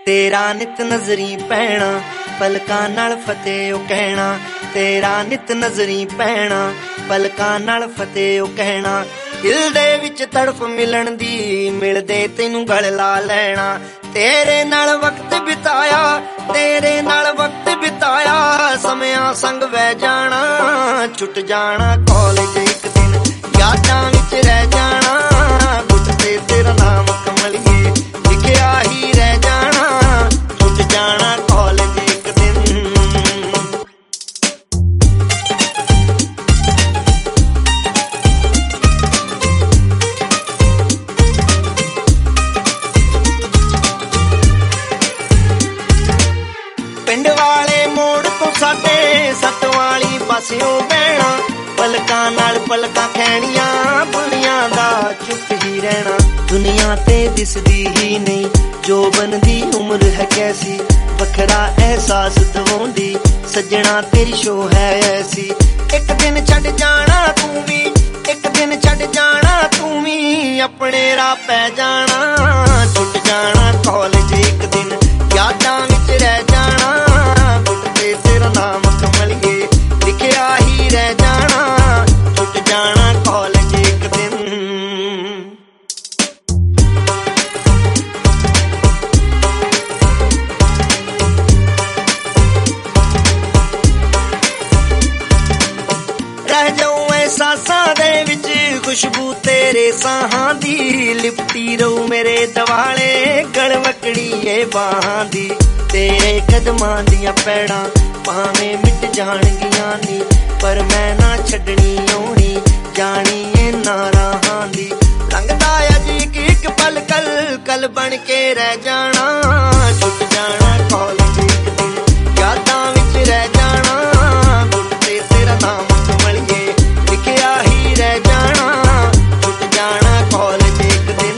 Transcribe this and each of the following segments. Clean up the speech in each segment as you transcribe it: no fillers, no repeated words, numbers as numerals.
तेरा नित नजरी पैना पलकां नाल फतेह ओ कहना, तेरा नित नजरी पैना पलकां नाल फतेह ओ कहना। दिल दे विच तड़फ मिलन दी मिलदे तैनू गल ला लैना। तेरे नाल वक्त बिताया, तेरे नाल वक्त बिताया, समयां संग वह जाना, छुट जाना कॉलेज एक दिन यादां विच रह जाना। गुट ते तेरा नाम कमलिए लिखिया ही रह जाना, छुट जाना कॉलेज एक दिन। पिंड वाले मोड़ तो साडे सत वाली पासियों बहना, पलकां नाल पलकां खैनियां बुनियां दा चुप ही रहना। दुनिया ते दिसदी ही नहीं जो बनदी उम्र है कैसी, वखरा एहसास दवाउंदी सजना तेरी शो है ऐसी। एक दिन छड़ जाना तू भी, एक दिन छड़ जाना तू भी, अपने राह पै जाना, छुट जाना कॉलेज एक दिन यादां विच रह जाना। गुट ते तेरा नाम कमलिए लिखिया ही रह जाना, छुट जाना कॉलेज एक दिन। रह जाऊं एहसासां दे विच खुशबू तेरे साहां दी, लिपटी रहूं मेरे दवाले गलवकड़ी ए बाहां दी। तेरे कदमां दियां पैड़ां भावें मिट जाणगियां नी, पर मैं ना छड्डनी आउणी जानी इन्हां राहां दी। लंघदा अज एक पल कल कल बन के रह जाना, छुट जाना कॉलेज एक दिन यादां विच रह जाना। गुट ते तेरा नाम कमलिए लिखिया ही रह जाना, छुट जाना कॉलेज एक दिन।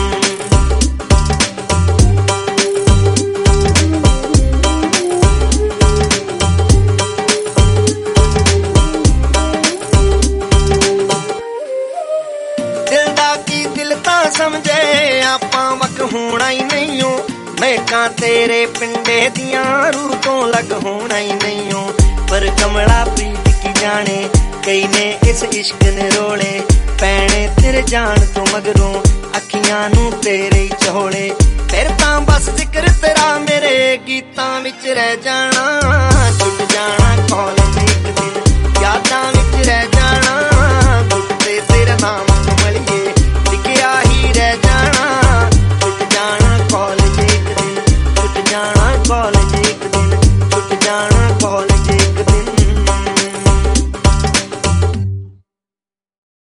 दिल दा की दिल तां समझे आपां वक होना ही नहीं हो, महकां तेरे पिंडे दियां रूह तो लग होना ही नहीं हो। पर कमला प्रीत की जाने कई ने इस इश्क ने रोले, पैने तेरे जान तो मगरों अखियां नू तेरे ही चहोले। फिर तां बस जिक्र तेरा मेरे गीतां विच रह जाना, छुट जाना कॉलेज एक दिन यादां विच रह जाना। गुट ते तेरा नाम कमलिए लिखिया ही रह जाना, छुट जाना कॉलेज एक दिन, छुट जाना कॉलेज।